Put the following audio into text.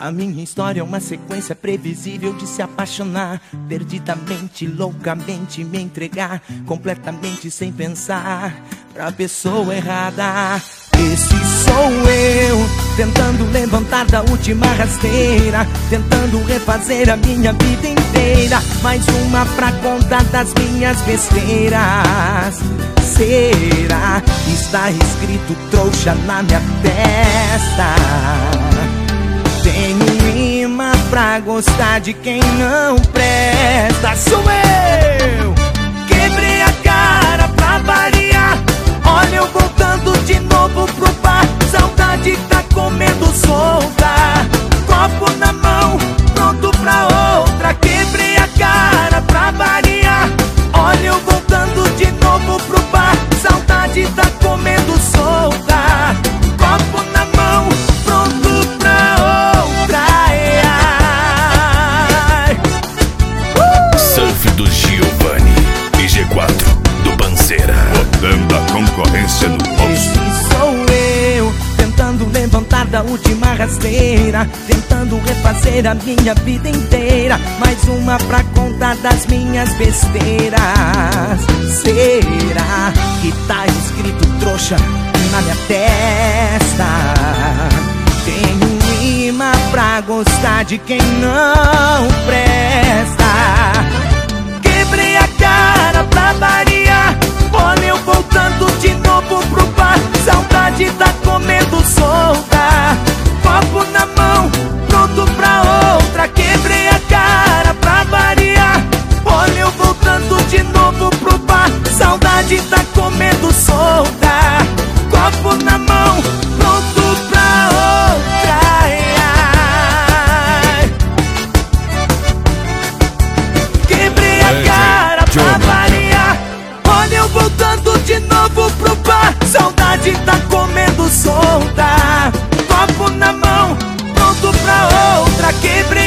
A minha história é uma sequência previsível de se apaixonar perdidamente, loucamente, me entregar completamente sem pensar pra pessoa errada. Esse sou eu, tentando levantar da última rasteira, tentando refazer a minha vida inteira. Mais uma pra contar das minhas besteiras. Será? Está escrito trouxa na minha testa. Tenho imã pra gostar de quem não presta. Sou eu! Quebrei a cara pra variar. Olha eu voltando de novo pro bar. Saudade tá comendo solta. Copo na mão, pronto pra outra. Quebrei a cara pra variar. Olha eu voltando de novo pro bar. Saudade tá comendo solta. Copo na mão, pronto pra outra. Surf do Giovanni e G4 do Panceira, botando a concorrência no bolso. Esse sou eu, tentando levantar da última rasteira, tentando refazer a minha vida inteira. Mais uma pra contar das minhas besteiras. Será que tá escrito trouxa na minha testa? Tenho imã pra gostar de quem não presta. Quebrei a cara pra variar. Olha eu voltando de novo pro bar. Saudade tá comendo solta. Copo na mão, pronto pra outra. Quebrei a cara pra variar. Olha eu voltando de novo pro bar. Saudade tá comendo solta. Copo na mão, pronto pra outra. Quebrei a cara pra variar. Olha eu voltando de novo pro bar. Saudade tá comendo solta. Copo na mão, pronto pra outra. Quebrei